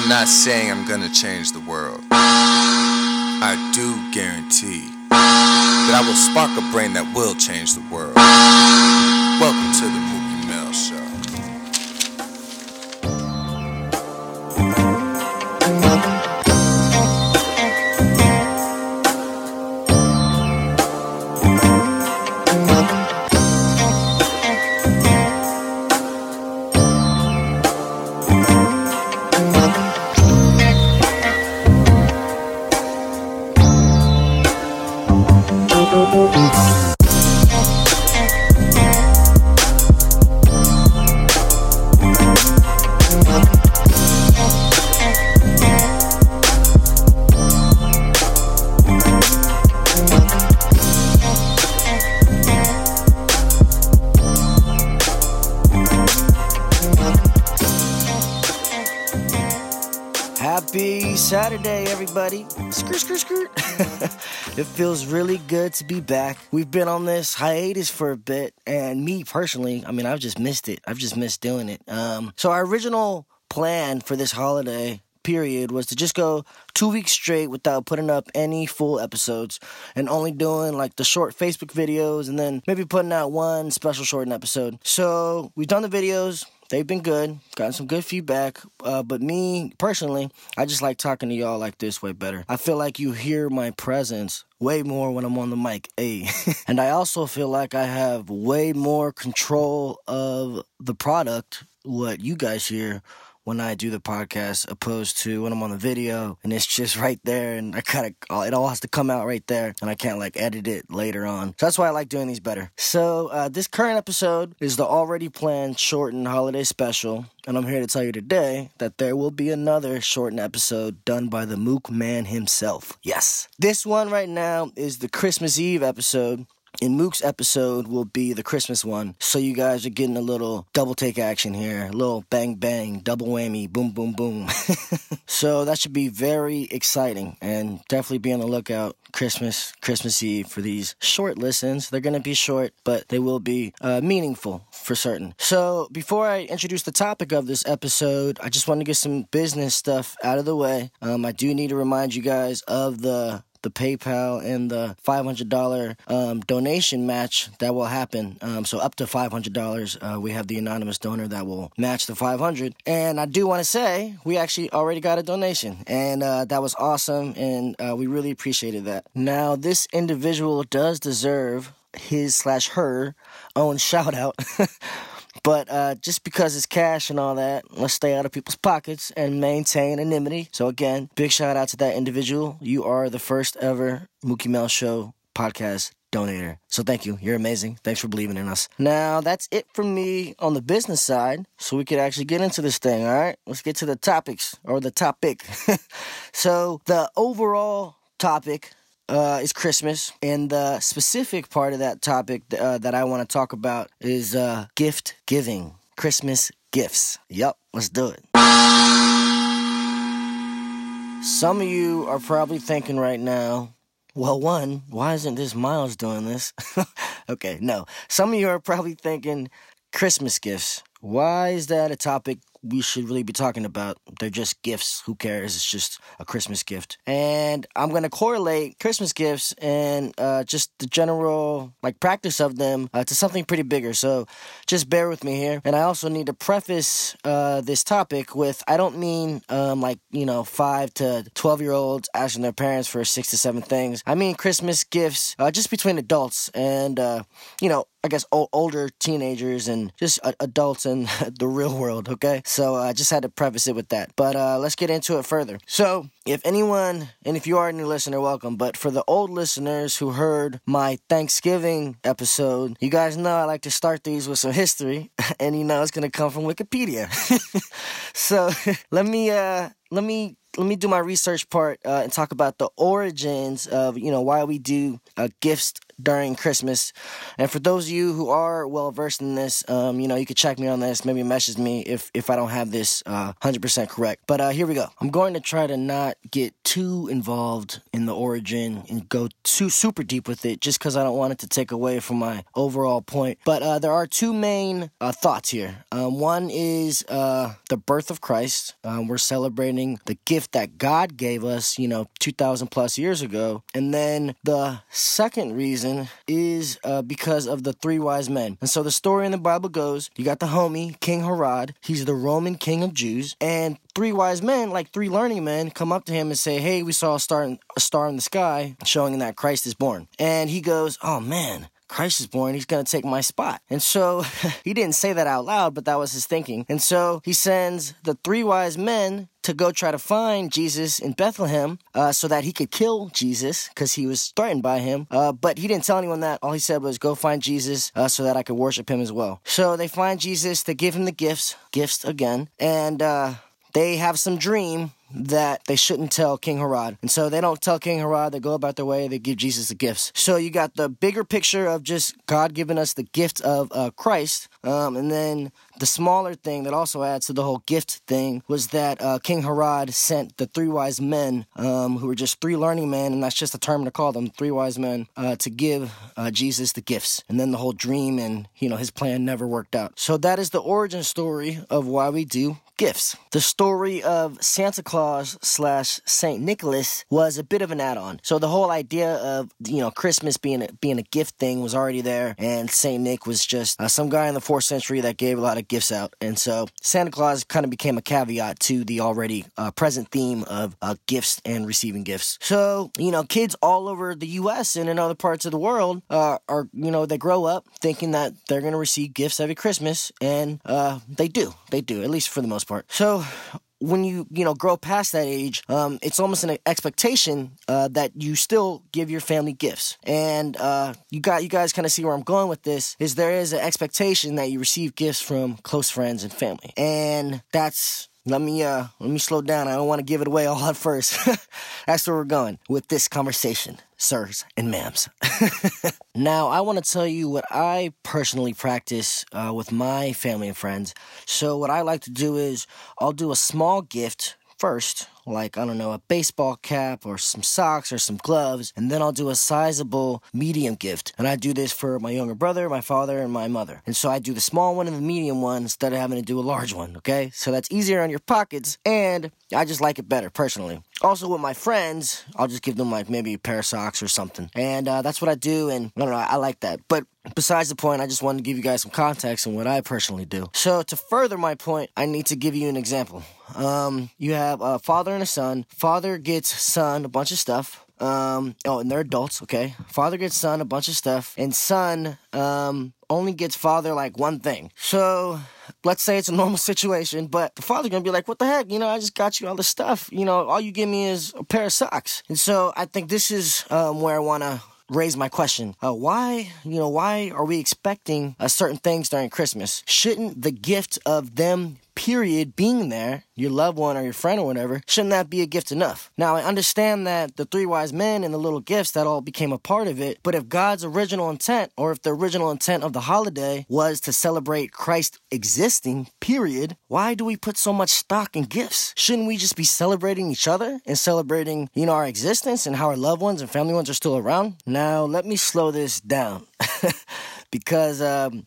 not saying I'm gonna change the world. I do guarantee that I will spark a brain that will change the world. Welcome to the Mookie Mel Show. Happy Saturday, everybody. Skirt. It feels really good to be back. We've been on this hiatus for a bit, and me personally, I've just missed it. I've just missed doing it. So our original plan for this holiday period was to just go 2 weeks straight without putting up any full episodes and only doing like the short Facebook videos and then maybe putting out one special shortened episode. So we've done the videos. They've been good, gotten some good feedback, but me, personally, I just like talking to y'all like this way better. I feel like you hear my presence way more when I'm on the mic, And I also feel like I have way more control of the product, what you guys hear when I do the podcast, opposed to when I'm on the video and it's just right there and it all has to come out right there and I can't edit it later on. So that's why I like doing these better. So this current episode is the already planned shortened holiday special, and I'm here to tell you today that there will be another shortened episode done by the Mook Man himself. Yes. This one right now is the Christmas Eve episode. And Mook's episode will be the Christmas one, so you guys are getting a little double take action here, a little bang bang, double whammy, boom boom boom. So that should be very exciting, and definitely be on the lookout Christmas Eve for these short listens. They're going to be short, but they will be meaningful for certain. So before I introduce the topic of this episode, I just want to get some business stuff out of the way. I do need to remind you guys of the PayPal and the $500 donation match that will happen. So up to $500, we have the anonymous donor that will match the $500. And I do want to say we actually already got a donation, and that was awesome, and we really appreciated that. Now, this individual does deserve his/her own shout out. But just because it's cash and all that, let's stay out of people's pockets and maintain anonymity. So again, big shout out to that individual. You are the first ever Mookie Mel Show podcast donator. So thank you. You're amazing. Thanks for believing in us. Now, that's it from me on the business side, so we could actually get into this thing, all right? Let's get to the topics, or the topic. So the overall topic is Christmas, and the specific part of that topic that I want to talk about is gift giving, Christmas gifts. Yep, let's do it. Some of you are probably thinking right now, well, one, why isn't this Miles doing this? Okay, no. Some of you are probably thinking, Christmas gifts. Why is that a topic we should really be talking about? They're just gifts. Who cares? It's just a Christmas gift. And I'm going to correlate Christmas gifts and just the general practice of them to something pretty bigger. So just bear with me here. And I also need to preface this topic with, I don't mean 5 to 12-year-olds asking their parents for 6 to 7 things. I mean Christmas gifts just between adults and, I guess older teenagers and just adults in the real world, okay? So I just had to preface it with that. But let's get into it further. So if anyone, and if you are a new listener, welcome. But for the old listeners who heard my Thanksgiving episode, you guys know I like to start these with some history. And it's going to come from Wikipedia. So let me do my research part and talk about the origins of, why we do gifts during Christmas. And for those of you who are well versed in this, you could check me on this, maybe message me if I don't have this 100% correct. But here we go. I'm going to try to not get too involved in the origin and go too super deep with it, just because I don't want it to take away from my overall point. But there are two main thoughts here. One is the birth of Christ. We're celebrating the gift that God gave us, 2,000 plus years ago. And then the second reason is because of the three wise men. And so the story in the Bible goes, you got the homie, King Herod. He's the Roman king of Jews. And three wise men, like three learning men, come up to him and say, hey, we saw a star in the sky showing that Christ is born. And he goes, oh man, Christ is born, he's going to take my spot. And so he didn't say that out loud, but that was his thinking. And so he sends the three wise men to go try to find Jesus in Bethlehem so that he could kill Jesus because he was threatened by him. But he didn't tell anyone that. All he said was, go find Jesus so that I could worship him as well. So they find Jesus, they give him the gifts again, and they have some dream that they shouldn't tell King Herod. And so they don't tell King Herod, they go about their way, they give Jesus the gifts. So you got the bigger picture of just God giving us the gift of Christ. And then the smaller thing that also adds to the whole gift thing was that King Herod sent the three wise men, who were just three learning men, and that's just a term to call them, three wise men, to give Jesus the gifts. And then the whole dream and, his plan never worked out. So that is the origin story of why we do gifts. The story of Santa Claus / Saint Nicholas was a bit of an add-on. So the whole idea of, Christmas being a gift thing was already there, and Saint Nick was just some guy in the 4th century that gave a lot of gifts out. And so Santa Claus kind of became a caveat to the already present theme of gifts and receiving gifts. So, kids all over the U.S. and in other parts of the world are, they grow up thinking that they're going to receive gifts every Christmas, and they do, at least for the most part. So when you grow past that age, it's almost an expectation that you still give your family gifts. And you guys kind of see where I'm going with this, is there is an expectation that you receive gifts from close friends and family. And that's, let me slow down. I don't want to give it away all at first. That's where we're going with this conversation, sirs and ma'ams. Now, I want to tell you what I personally practice with my family and friends. So what I like to do is I'll do a small gift first, like, I don't know, a baseball cap or some socks or some gloves, and then I'll do a sizable medium gift. And I do this for my younger brother, my father, and my mother. And so I do the small one and the medium one instead of having to do a large one, okay? So that's easier on your pockets, and I just like it better, personally. Also, with my friends, I'll just give them, like, maybe a pair of socks or something. And that's what I do, and I don't know, I like that. But besides the point, I just wanted to give you guys some context on what I personally do. So to further my point, I need to give you an example. You have a father and a son. Father gets son a bunch of stuff. And they're adults, okay? Father gets son a bunch of stuff, and son only gets father like one thing. So let's say it's a normal situation, but the father's gonna be like, what the heck? I just got you all this stuff. All you give me is a pair of socks. And so I think this is where I want to raise my question. Why are we expecting certain things during Christmas? Shouldn't the gift of them, period, being there, your loved one or your friend or whatever, shouldn't that be a gift enough? Now, I understand that the three wise men and the little gifts, that all became a part of it, but if God's original intent, or if the original intent of the holiday was to celebrate Christ existing, period, why do we put so much stock in gifts? Shouldn't we just be celebrating each other and celebrating, our existence and how our loved ones and family ones are still around? Now, let me slow this down. Because,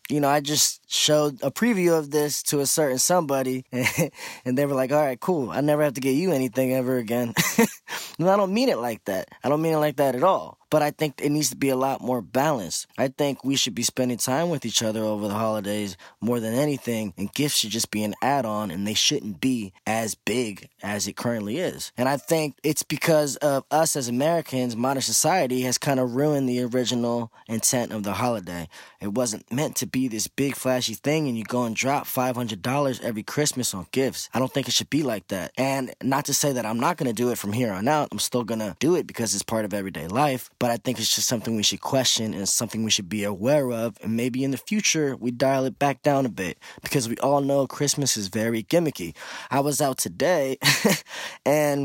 I just showed a preview of this to a certain somebody, and they were like, all right, cool, I never have to get you anything ever again. And I don't mean it like that. I don't mean it like that at all. But I think it needs to be a lot more balanced. I think we should be spending time with each other over the holidays more than anything, and gifts should just be an add-on, and they shouldn't be as big as it currently is. And I think it's because of us as Americans, modern society has kind of ruined the original intent of the holiday. It wasn't meant to be this big flashy thing, and you go and drop $500 every Christmas on gifts. I don't think it should be like that. And not to say that I'm not going to do it from here on out. I'm still going to do it because it's part of everyday life. But I think it's just something we should question, and something we should be aware of. And maybe in the future, we dial it back down a bit, because we all know Christmas is very gimmicky. I was out today and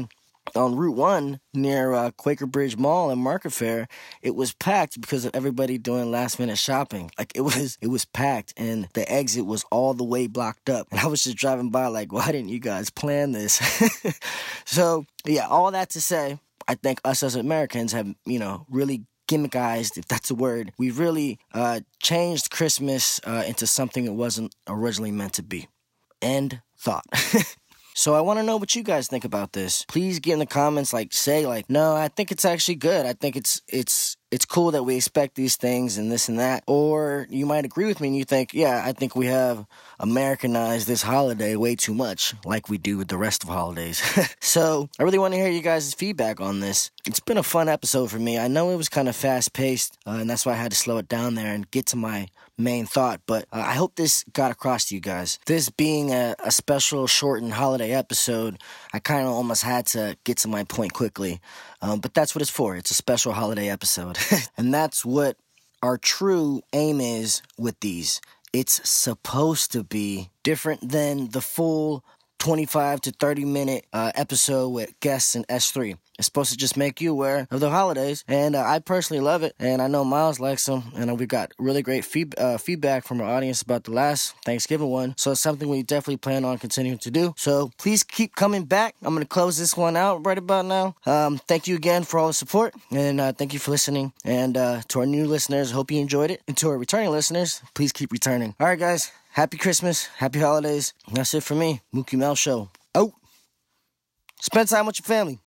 on Route 1 near Quaker Bridge Mall and Market Fair, it was packed because of everybody doing last minute shopping. Like it was packed, and the exit was all the way blocked up. And I was just driving by like, why didn't you guys plan this? So yeah, all that to say, I think us as Americans have, really gimmickized, if that's a word. We've really changed Christmas into something it wasn't originally meant to be. End thought. So I want to know what you guys think about this. Please get in the comments, say, no, I think it's actually good. I think it's cool that we expect these things and this and that. Or you might agree with me and you think, yeah, I think we have Americanized this holiday way too much, like we do with the rest of holidays. So I really want to hear you guys' feedback on this. It's been a fun episode for me. I know it was kind of fast-paced, and that's why I had to slow it down there and get to my main thought. But I hope this got across to you guys. This being a special shortened holiday episode, I kind of almost had to get to my point quickly. But that's what it's for. It's a special holiday episode. And that's what our true aim is with these. It's supposed to be different than the full 25 to 30 minute episode with guests and S3. It's supposed to just make you aware of the holidays, and I personally love it, and I know Miles likes them, and we got really great feedback from our audience about the last Thanksgiving one, so it's something we definitely plan on continuing to do. So please keep coming back. I'm going to close this one out right about now. Thank you again for all the support, and thank you for listening, and to our new listeners, hope you enjoyed it, and to our returning listeners, please keep returning. All right, guys, happy Christmas, happy holidays. That's it for me, Mookie Mel Show. Out. Spend time with your family.